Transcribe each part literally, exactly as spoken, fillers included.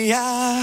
Halleluja.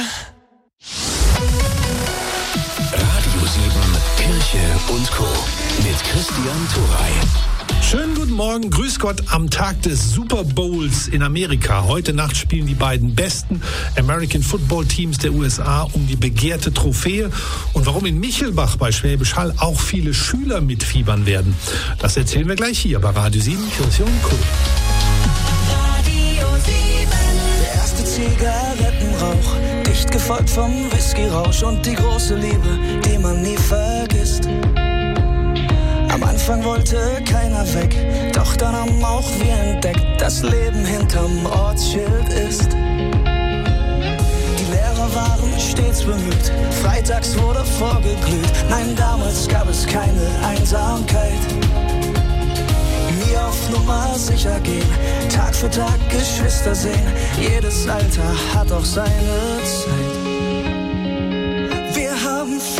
Radio sieben, Kirche und Co. mit Christian Thuray. Schönen guten Morgen, grüß Gott am Tag des Super Bowls in Amerika. Heute Nacht spielen die beiden besten American Football Teams der U S A um die begehrte Trophäe. Und warum in Michelbach bei Schwäbisch Hall auch viele Schüler mitfiebern werden, das erzählen wir gleich hier bei Radio sieben, Kirche und Co. Radio sieben. Der erste Zigarettenrauch, dicht gefolgt vom Whiskyrausch und die große Liebe, die man nie vergisst. Am Anfang wollte keiner weg, doch dann haben auch wir entdeckt, das Leben hinterm Ortsschild ist. Die Lehrer waren stets bemüht, freitags wurde vorgeglüht. Nein, damals gab es keine Einsamkeit. Nie auf Nummer sicher gehen, Tag für Tag Geschwister sehen. Jedes Alter hat auch seine Zeit. Wir haben viel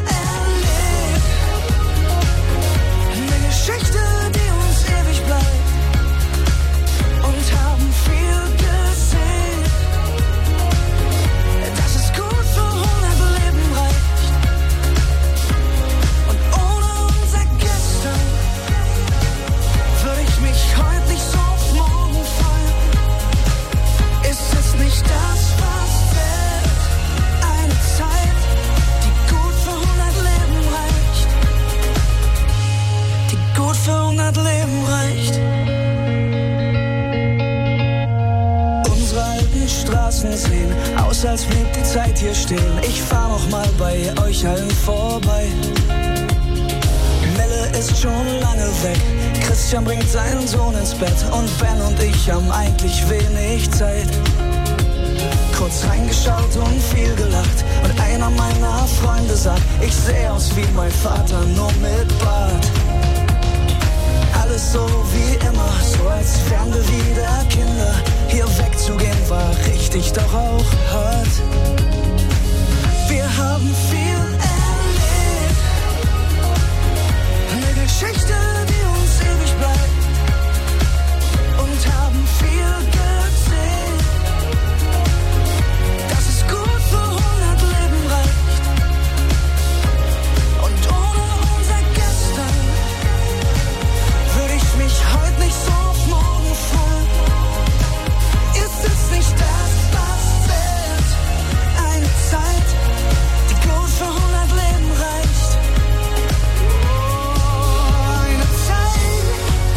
Geschichte, die uns ewig bleibt, und haben viel gesehen, dass es gut für hundert Leben reicht. Und ohne unser Gestern würde ich mich heute nicht so auf morgen freuen. Ist es nicht das, was zählt? Eine Zeit, die gut für hundert Leben reicht. Gut für hundert Leben reicht. Unsere alten Straßen sehen aus, als blieb die Zeit hier stehen. Ich fahr noch mal bei euch allen vorbei. Melle ist schon lange weg, Christian bringt seinen Sohn ins Bett und Ben und ich haben eigentlich wenig Zeit. Kurz reingeschaut und viel gelacht und einer meiner Freunde sagt, ich seh aus wie mein Vater, nur mit Bart. Alles so wie immer, so als wären wir wieder Kinder. Hier wegzugehen war richtig, doch auch hart. Wir haben viel erlebt, eine Geschichte, die uns ewig bleibt, und haben viel gesehen, dass es gut für hundert Leben reicht. Und ohne unser Gestern würde ich mich heute nicht so auf morgen freuen. Ist es nicht das, was zählt? Eine Zeit, die gut für hundert Leben reicht. Oh, eine Zeit,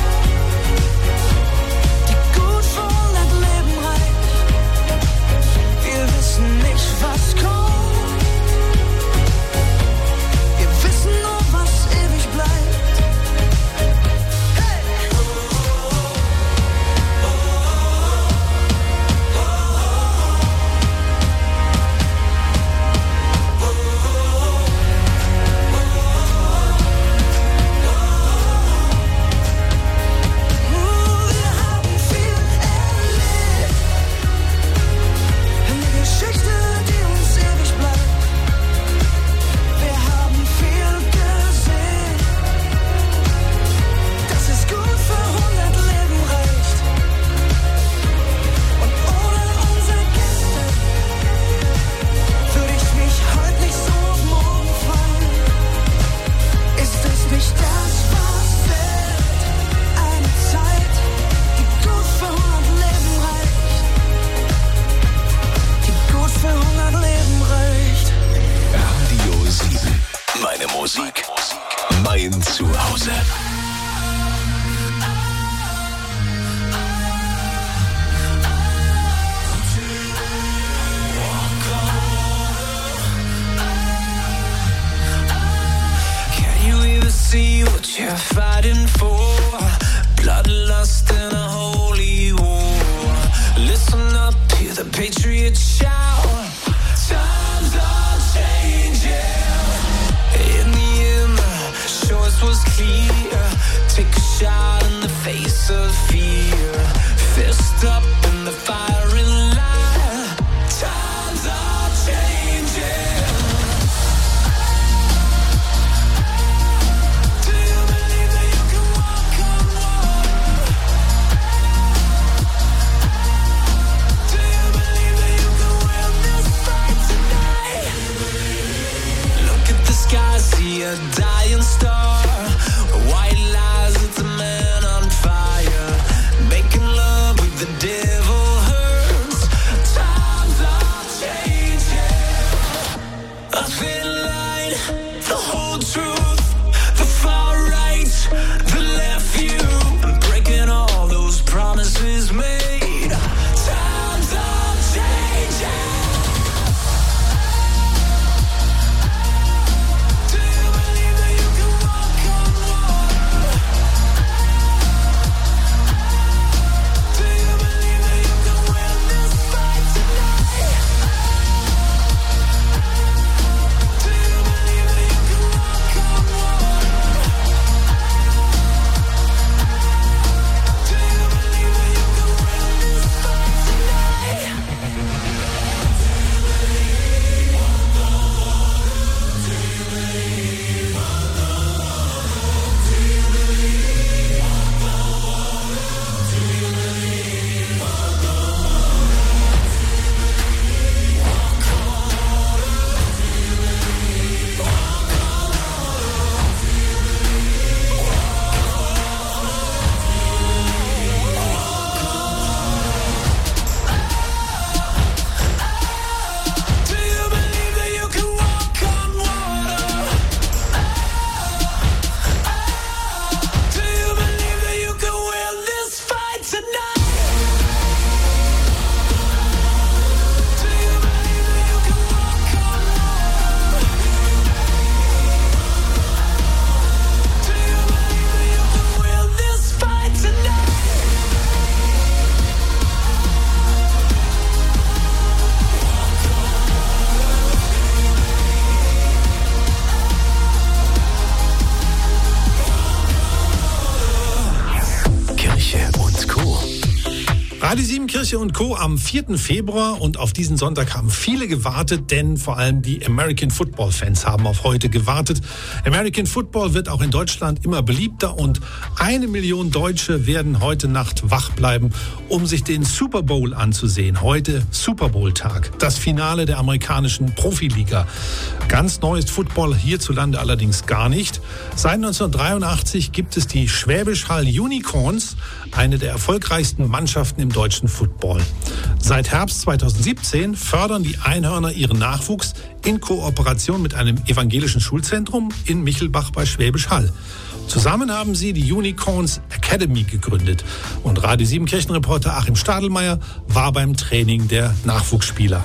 die gut für hundert Leben reicht. Wir wissen nicht, was kommt. Wir wissen nur, was ewig bleibt. Musik, mein Zuhause. Can you even see what you're fighting for? Bloodlust in a holy war. Listen up, hear the patriots shout. Times are changing. In the end, the choice was clear. Take a shot in the face of fear. Fist up in the firing line. Times are changing. Do you believe that you can walk on water? Do you believe that you can win this Radio sieben Kirche und Co. am vierten Februar und auf diesen Sonntag haben viele gewartet, denn vor allem die American Football Fans haben auf heute gewartet. American Football wird auch in Deutschland immer beliebter und eine Million Deutsche werden heute Nacht wach bleiben, um sich den Super Bowl anzusehen. Heute Super Bowl Tag, das Finale der amerikanischen Profiliga. Ganz neu ist Football hierzulande allerdings gar nicht. Seit neunzehnhundertdreiundachtzig gibt es die Schwäbisch Hall Unicorns, eine der erfolgreichsten Mannschaften im deutschen Football. Seit Herbst zweitausendsiebzehn fördern die Einhörner ihren Nachwuchs in Kooperation mit einem evangelischen Schulzentrum in Michelbach bei Schwäbisch Hall. Zusammen haben sie die Unicorns Academy gegründet. Und Radio sieben Kirchenreporter Achim Stadelmeier war beim Training der Nachwuchsspieler.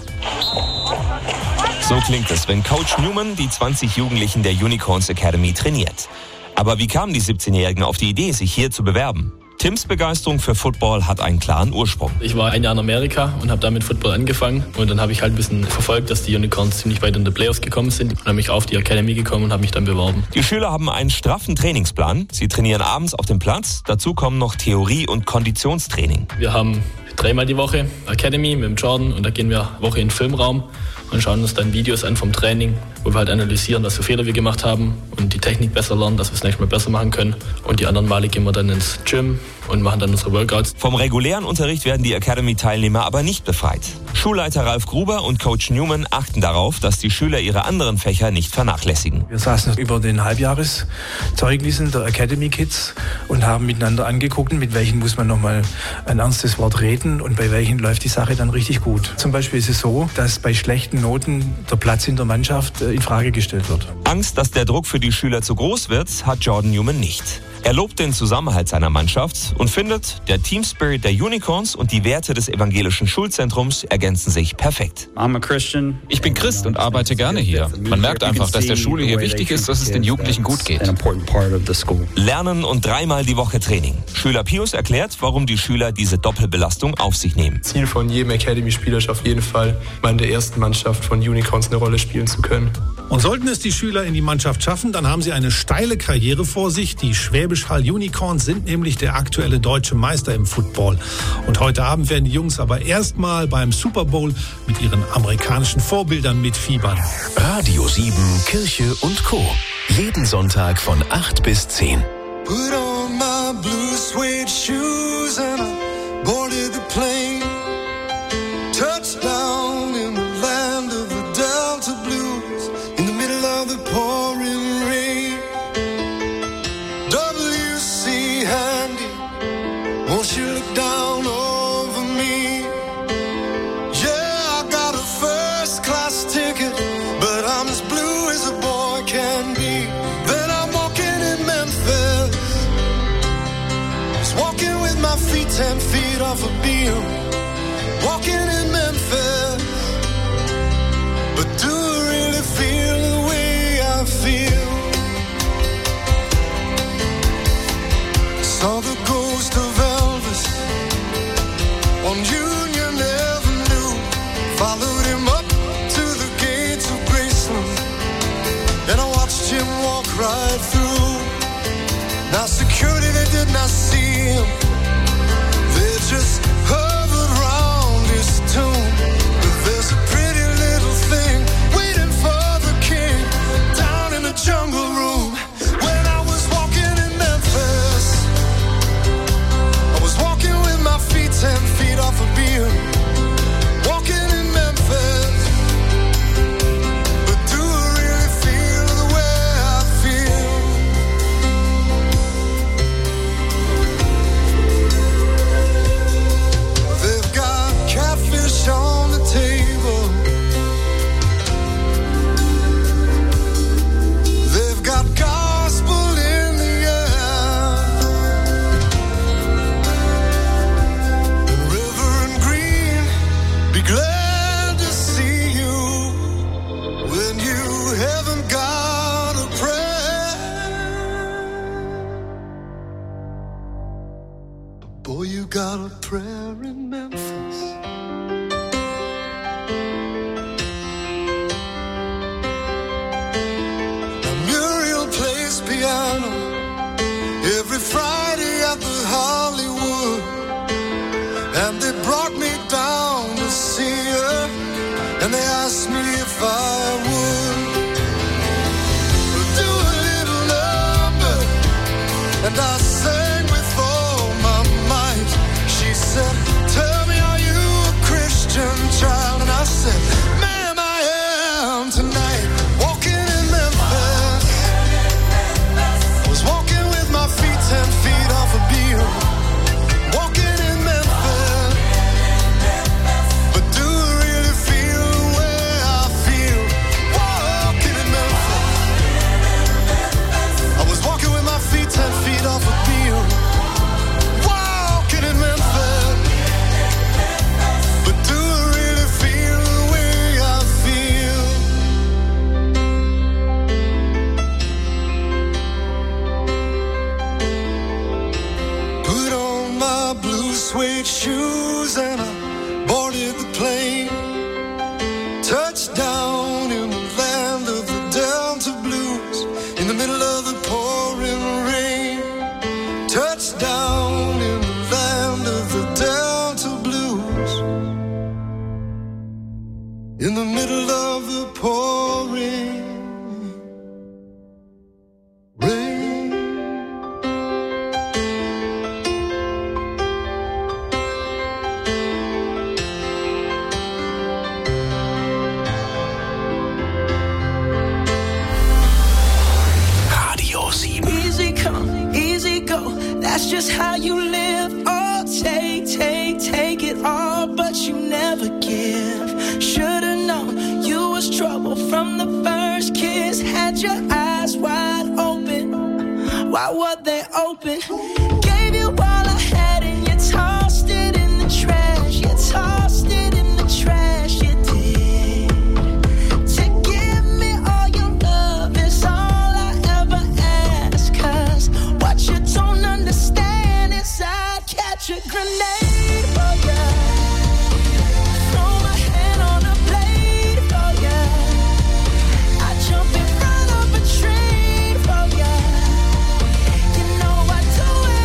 So klingt es, wenn Coach Newman die zwanzig Jugendlichen der Unicorns Academy trainiert. Aber wie kamen die siebzehnjährigen auf die Idee, sich hier zu bewerben? Tims Begeisterung für Football hat einen klaren Ursprung. Ich war ein Jahr in Amerika und habe da mit Football angefangen. Und dann habe ich halt ein bisschen verfolgt, dass die Unicorns ziemlich weit in die Playoffs gekommen sind. Und dann bin ich auf die Academy gekommen und habe mich dann beworben. Die Schüler haben einen straffen Trainingsplan. Sie trainieren abends auf dem Platz. Dazu kommen noch Theorie- und Konditionstraining. Wir haben dreimal die Woche Academy mit dem Jordan und da gehen wir eine Woche in den Filmraum und schauen uns dann Videos an vom Training, wo wir halt analysieren, was für Fehler wir gemacht haben und die Technik besser lernen, dass wir es nächstes Mal besser machen können. Und die anderen Male gehen wir dann ins Gym und machen dann unsere Workouts. Vom regulären Unterricht werden die Academy-Teilnehmer aber nicht befreit. Schulleiter Ralf Gruber und Coach Newman achten darauf, dass die Schüler ihre anderen Fächer nicht vernachlässigen. Wir saßen über den Halbjahreszeugnissen der Academy Kids und haben miteinander angeguckt, mit welchen muss man nochmal ein ernstes Wort reden und bei welchen läuft die Sache dann richtig gut. Zum Beispiel ist es so, dass bei schlechten Noten der Platz in der Mannschaft in Frage gestellt wird. Angst, dass der Druck für die Schüler zu groß wird, hat Jordan Newman nicht. Er lobt den Zusammenhalt seiner Mannschaft und findet, der Team-Spirit der Unicorns und die Werte des evangelischen Schulzentrums ergänzen sich perfekt. Ich bin Christ und arbeite gerne hier. Man merkt einfach, dass der Schule hier wichtig ist, dass es den Jugendlichen gut geht. Lernen und dreimal die Woche Training. Schüler Pius erklärt, warum die Schüler diese Doppelbelastung auf sich nehmen. Ziel von jedem Academy-Spieler ist auf jeden Fall, mal in der ersten Mannschaft von Unicorns eine Rolle spielen zu können. Und sollten es die Schüler in die Mannschaft schaffen, dann haben sie eine steile Karriere vor sich. Die Schwäbisch Hall Unicorns sind nämlich der aktuelle deutsche Meister im Football. Und heute Abend werden die Jungs aber erstmal beim Super Bowl mit ihren amerikanischen Vorbildern mitfiebern. Radio sieben Kirche und Co. Jeden Sonntag von acht bis zehn. Put on my blue suede shoes and I boarded the plane. Touchdown in the land of the Delta Blues. In the middle of the pouring rain. W C Handy, won't you look down over me? Yeah, I got a first class ticket, but I'm as blue as a boy can be. Then I'm walking in Memphis, just walking with my feet ten feet off a beam. Walking in Memphis, but do I really feel the way I feel? Saw the ghost of Elvis on Union Avenue. Followed him up to the gates of Graceland, and I watched him walk right through. Now security, they did not see him. They just hovered around his tomb. But there's a pretty little thing waiting for the king down in the jungle room. When I was walking in Memphis, I was walking with my feet ten feet off a beam. Walking in Memphis, but do I really feel the way I feel? They've got catfish on the table. They've got gospel in the air. Reverend Green, be glad to see you when you haven't got a prayer. But boy, you got a prayer in Memphis. Now Muriel plays piano every Friday at the Hollywood. and they brought me down to see her, and they asked me if I would do a little number, and I sang with all my might. She said, tell me, are you a Christian child? And I said, ma'am, I am tonight. Walking in Memphis, was walking with my feet ten feet off a beam. Walking in Memphis, but do I really feel the way I feel? Walking in Memphis, I was walking with my feet ten feet off a beam. Walking in Memphis, but do I really feel the way I feel? Put on my blue suede shoes and I boarded the plane. Touched down in the land of the Delta Blues, in the middle of the pouring rain. Touched down in the land of the Delta Blues, in the middle of the pouring rain. Radio sieben. Easy come, easy go. That's just how you live. Oh, take, take, take it all, but you never give. Should've known you was trouble from the first kiss. Had your eyes wide open. Why were they open? Gave you all I had and you tossed it in the trash. You tossed it in the trash. You did. To give me all your love is all I ever ask. 'Cause what you don't understand is I'd catch a grenade for ya. Throw my hand on a blade for ya. I'd jump in front of a train for ya. You know I'd do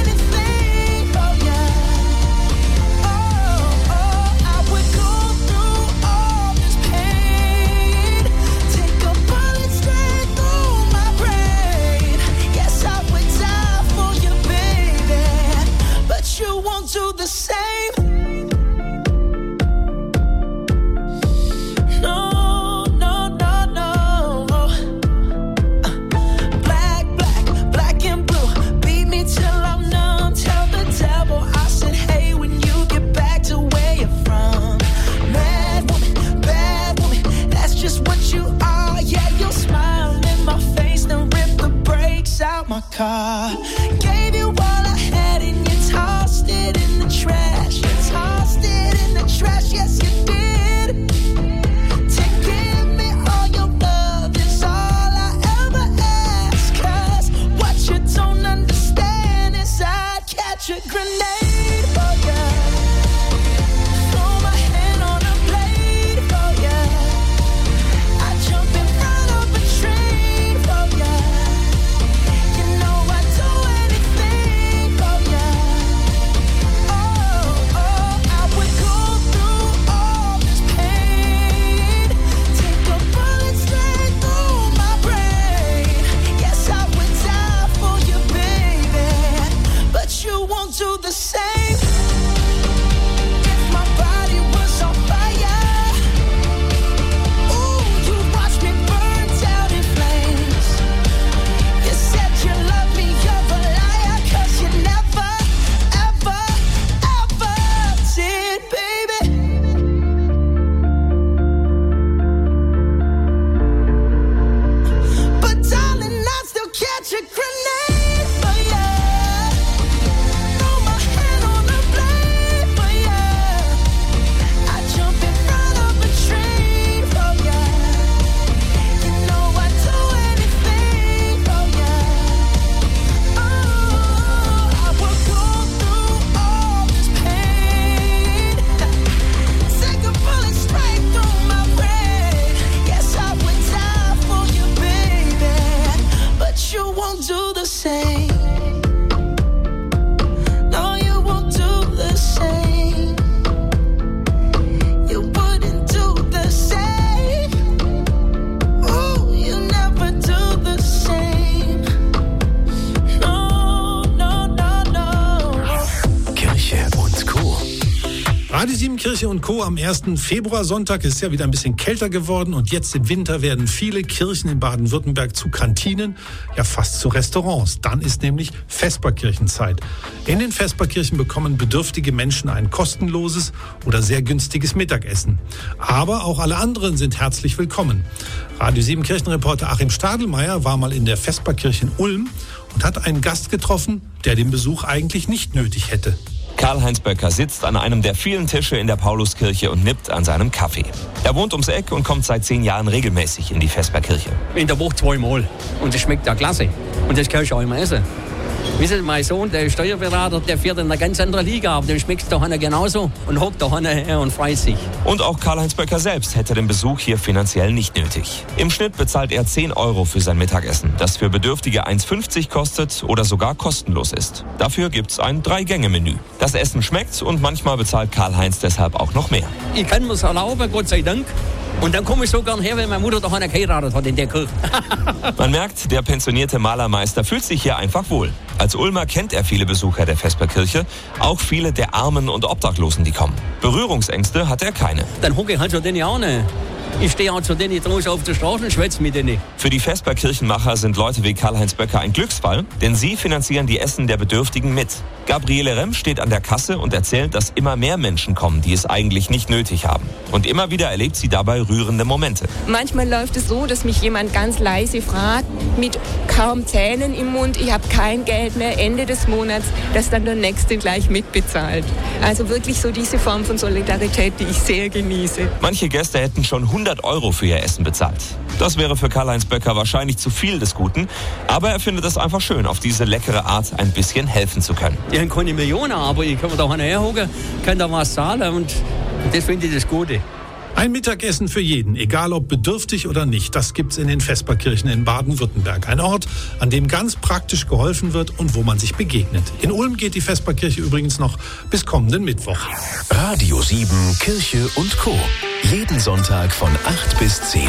Radio sieben Kirche und Co. am ersten Februarsonntag ist ja wieder ein bisschen kälter geworden und jetzt im Winter werden viele Kirchen in Baden-Württemberg zu Kantinen, ja fast zu Restaurants. Dann ist nämlich Vesperkirchenzeit. In den Vesperkirchen bekommen bedürftige Menschen ein kostenloses oder sehr günstiges Mittagessen. Aber auch alle anderen sind herzlich willkommen. Radio sieben Kirchenreporter Achim Stadelmeier war mal in der Vesperkirche in Ulm und hat einen Gast getroffen, der den Besuch eigentlich nicht nötig hätte. Karl-Heinz Böcker sitzt an einem der vielen Tische in der Pauluskirche und nippt an seinem Kaffee. Er wohnt ums Eck und kommt seit zehn Jahren regelmäßig in die Vesperkirche. In der Woche zweimal. Und das schmeckt ja klasse. Und das kann ich auch immer essen. Wissen Sie, mein Sohn, der Steuerberater, der fährt in einer ganz anderen Liga, aber dem schmeckt es da genauso und hockt da her und freut sich. Und auch Karl-Heinz Böcker selbst hätte den Besuch hier finanziell nicht nötig. Im Schnitt bezahlt er zehn Euro für sein Mittagessen, das für Bedürftige eins fünfzig kostet oder sogar kostenlos ist. Dafür gibt's ein Drei-Gänge-Menü. Das Essen schmeckt und manchmal bezahlt Karl-Heinz deshalb auch noch mehr. Ich kann mir's erlauben, Gott sei Dank. Und dann komme ich so gern her, wenn meine Mutter doch eine geheiratet hat in der Kirche. Man merkt, der pensionierte Malermeister fühlt sich hier einfach wohl. Als Ulmer kennt er viele Besucher der Vesperkirche, auch viele der Armen und Obdachlosen, die kommen. Berührungsängste hat er keine. Dann hocke ich halt zu denen auch nicht. Ich stehe auch zu denen draußen auf der Straße und schwätze mit denen. Für die Vesperkirchenmacher sind Leute wie Karl-Heinz Böcker ein Glücksfall, denn sie finanzieren die Essen der Bedürftigen mit. Gabriele Remm steht an der Kasse und erzählt, dass immer mehr Menschen kommen, die es eigentlich nicht nötig haben. Und immer wieder erlebt sie dabei rührende Momente. Manchmal läuft es so, dass mich jemand ganz leise fragt, mit kaum Zähnen im Mund, ich habe kein Geld mehr, Ende des Monats, dass dann der Nächste gleich mitbezahlt. Also wirklich so diese Form von Solidarität, die ich sehr genieße. Manche Gäste hätten schon hundert Euro für ihr Essen bezahlt. Das wäre für Karl-Heinz Böcker wahrscheinlich zu viel des Guten, aber er findet es einfach schön, auf diese leckere Art ein bisschen helfen zu können. Ich habe keine Millionen, aber ich kann mir da herhocken, kann da was zahlen und das finde ich das Gute. Ein Mittagessen für jeden, egal ob bedürftig oder nicht, das gibt's in den Vesperkirchen in Baden-Württemberg. Ein Ort, an dem ganz praktisch geholfen wird und wo man sich begegnet. In Ulm geht die Vesperkirche übrigens noch bis kommenden Mittwoch. Radio sieben Kirche und Co. Jeden Sonntag von acht bis zehn.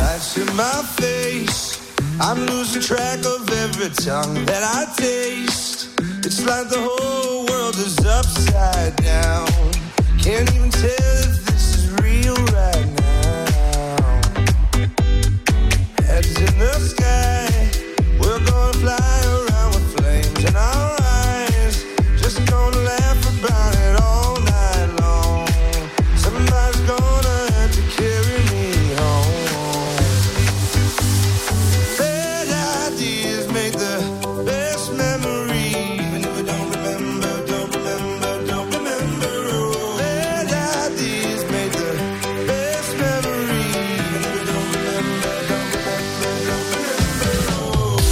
I'm losing track of every tongue that I taste. It's like the whole world is upside down. Can't even tell if this is real right now. Heads in the sky, we're gonna fly around with flames in our eyes. Just gonna laugh about it all night long. Somebody's gonna have to carry me home. Bad ideas make the best memories. Even if we don't remember, don't remember, don't remember. Bad ideas make the best memories. Even if we don't remember, don't remember, don't remember.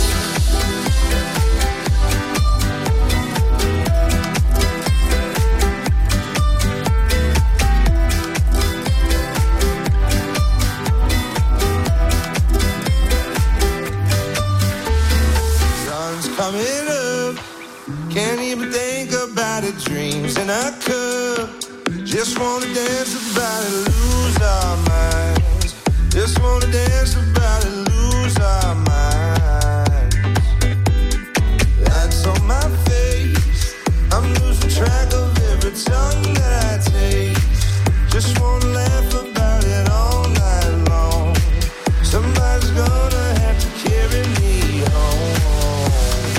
Sun's coming up. Can't even think about it. Dreams in a cup. Just wanna dance about it, lose our minds. Just wanna dance about it, lose our minds. That's on my face. I'm losing track of every tongue that I taste. Just wanna laugh about it all night long. Somebody's gonna have to carry me home.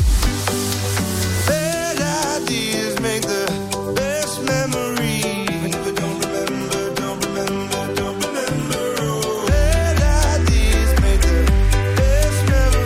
Bad ideas make the best memories. Even if we don't remember, don't remember, don't remember. Bad ideas make the best memories.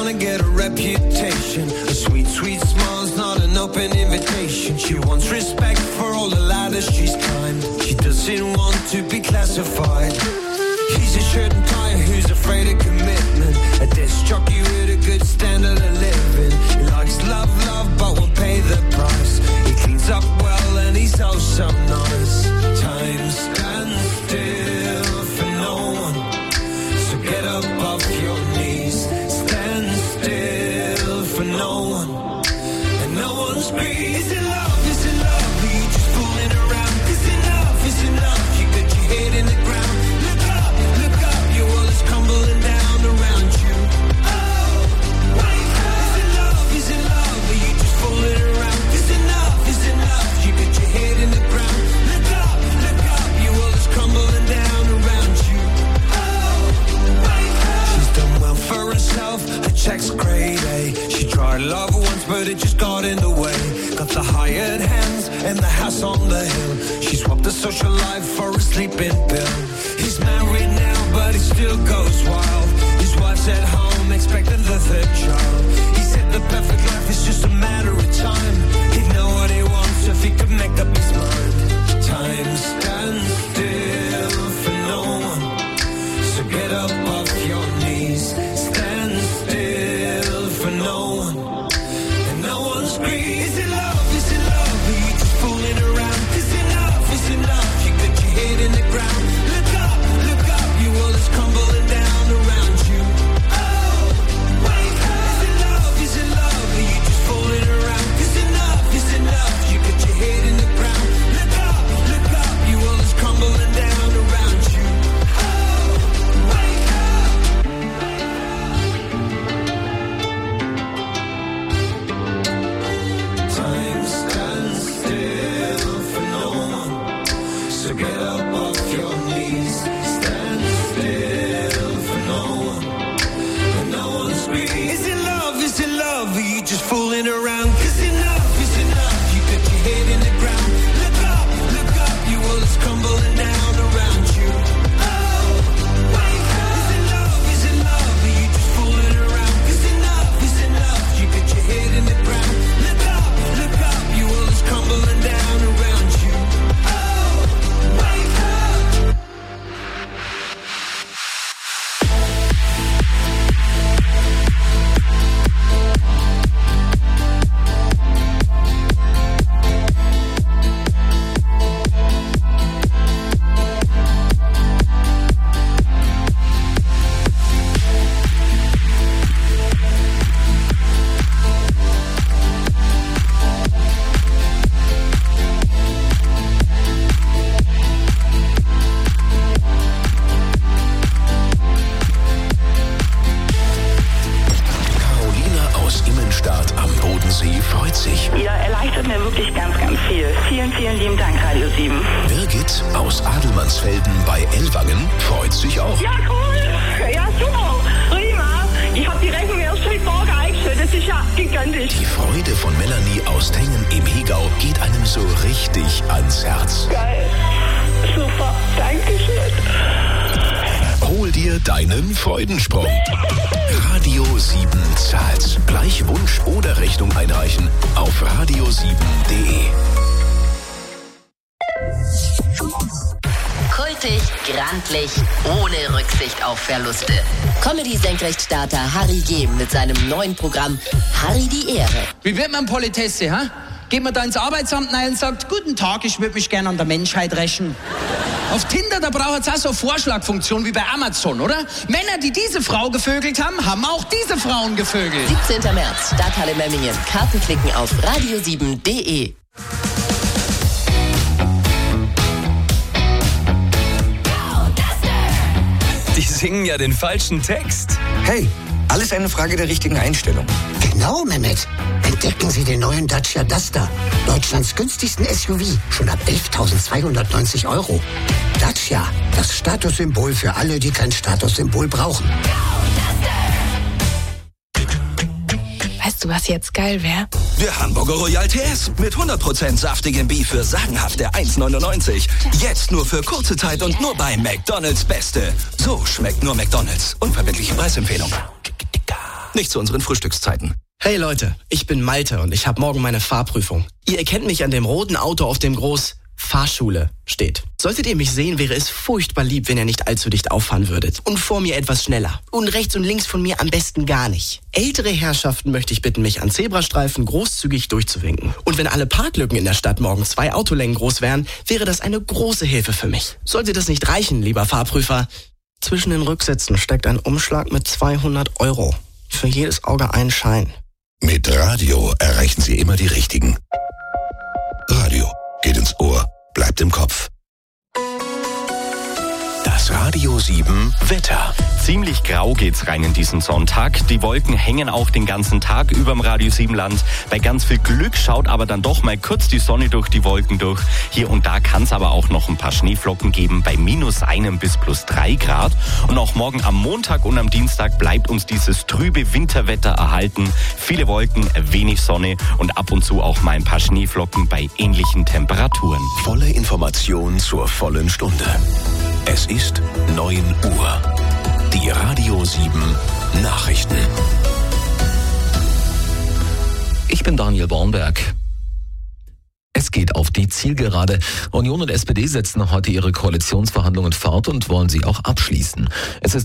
trying to get a reputation. A sweet, sweet smile's not an open invitation. She wants respect for all the ladders she's climbed. She doesn't want to be classified. He's a shirt and tie who's afraid of commitment. A disc jockey with a good standard of living. He likes love, love, but will pay the price. He cleans up well and he's oh so nice. Time stands still for no one, so get up off your knees. Stand still for no one, and no one's greedy. Is it love, is it love, are you just fooling around? Is enough, is enough, you got your head in the ground. Look up, look up, your world is crumbling down around you. Oh, wake up. Is it love, is it love, are you just fooling around? Is enough, is enough, you got your head in the ground. Look up, look up, your world is crumbling down around you. Oh, wake up. She's done well for herself, her check's grade A. She tried love once, but it just got in the way. Got the hired hands and the house on the hill. She swapped the social life for a sleeping pill. He's married now, but he still goes wild. His wife's at home, expecting the third child. He said the perfect life is just a matter of time. He'd know what he wants if he could make up his mind. Time stands still for no one, so get up off your knees. Stand still for no one, and no one's greedy. Is it love, is it love, are you just fooling around? Is enough, is enough, you got your head in the ground. Look up, look up, your world is crumbling down around you. Oh, wake up. Is it love, is it love, are you just fooling around? Is enough, is enough, you got your head in the ground. Look up, look up, your world is crumbling down around you. Oh, wake up. Time stands still for no one, so get up off your knees. Stand still for no one, and no one's greedy. Is it love, is it love, are you just fooling around? Cause enough is enough, you got your head in the ground. Look up, look up, your world is crumbling down around you. Oh, wake up. Is it love, is it love, are you just fooling around? Cause enough is enough, you got your head in the ground. Look up, look up, your world is crumbling down around you. Oh, wake up. Carolina aus Immenstadt am Bodensee freut sich. Ihr erleichtert mir wirklich ganz, ganz viel. Vielen, vielen lieben Dank, Radio sieben. Birgit aus Adelmannsfelden bei Ellwangen freut sich auch. Ja, cool. Ja, super. Prima. Ich habe die Rechnung erst heute Morgen eingestellt. Das ist ja gigantisch. Die Freude von Melanie aus Tengen im Hegau geht einem so richtig ans Herz. Geil. Super. Dankeschön. Hol dir deinen Freudensprung. Radio sieben zahlt. Gleich Wunsch oder Rechnung einreichen auf radio sieben punkt de. Kultig, grantlich, ohne Rücksicht auf Verluste. Comedy-Senkrechtstarter Harry G. mit seinem neuen Programm Harry die Ehre. Wie wird man Politesse, ha? Geht man da ins Arbeitsamt rein und sagt, guten Tag, ich würde mich gerne an der Menschheit rächen. Auf Tinder, da braucht es auch so eine Vorschlagfunktion wie bei Amazon, oder? Männer, die diese Frau gevögelt haben, haben auch diese Frauen gevögelt. siebzehnten März, Stadthalle Memmingen. Karten klicken auf radio sieben punkt de. Die singen ja den falschen Text. Hey, alles eine Frage der richtigen Einstellung. Genau, Mehmet. Entdecken Sie den neuen Dacia Duster. Deutschlands günstigsten S U V. Schon ab elftausendzweihundertneunzig Euro. Dacia, das Statussymbol für alle, die kein Statussymbol brauchen. Weißt du, was jetzt geil wäre? Der Hamburger Royal T S mit hundert Prozent saftigem Beef für sagenhafte eins neunundneunzig. Jetzt nur für kurze Zeit und nur bei McDonald's Beste. So schmeckt nur McDonald's. Unverbindliche Preisempfehlung. nicht zu unseren Frühstückszeiten. Hey Leute, ich bin Malte und ich habe morgen meine Fahrprüfung. Ihr erkennt mich an dem roten Auto, auf dem groß Fahrschule steht. Solltet ihr mich sehen, wäre es furchtbar lieb, wenn ihr nicht allzu dicht auffahren würdet. Und vor mir etwas schneller. Und rechts und links von mir am besten gar nicht. Ältere Herrschaften möchte ich bitten, mich an Zebrastreifen großzügig durchzuwinken. Und wenn alle Parklücken in der Stadt morgen zwei Autolängen groß wären, wäre das eine große Hilfe für mich. Sollte das nicht reichen, lieber Fahrprüfer, zwischen den Rücksitzen steckt ein Umschlag mit zweihundert Euro. Für jedes Auge ein Schein. Mit Radio erreichen Sie immer die Richtigen. Radio geht ins Ohr, bleibt im Kopf. Das Radio sieben Wetter. Ziemlich grau geht's rein in diesen Sonntag. Die Wolken hängen auch den ganzen Tag überm Radio sieben Land. Bei ganz viel Glück schaut aber dann doch mal kurz die Sonne durch die Wolken durch. Hier und da kann's aber auch noch ein paar Schneeflocken geben bei minus einem bis plus drei Grad. Und auch morgen am Montag und am Dienstag bleibt uns dieses trübe Winterwetter erhalten. Viele Wolken, wenig Sonne und ab und zu auch mal ein paar Schneeflocken bei ähnlichen Temperaturen. Volle Information zur vollen Stunde. Es ist neun Uhr. Die Radio sieben Nachrichten. Ich bin Daniel Bornberg. Es geht auf die Zielgerade. Union und S P D setzen heute ihre Koalitionsverhandlungen fort und wollen sie auch abschließen. Es ist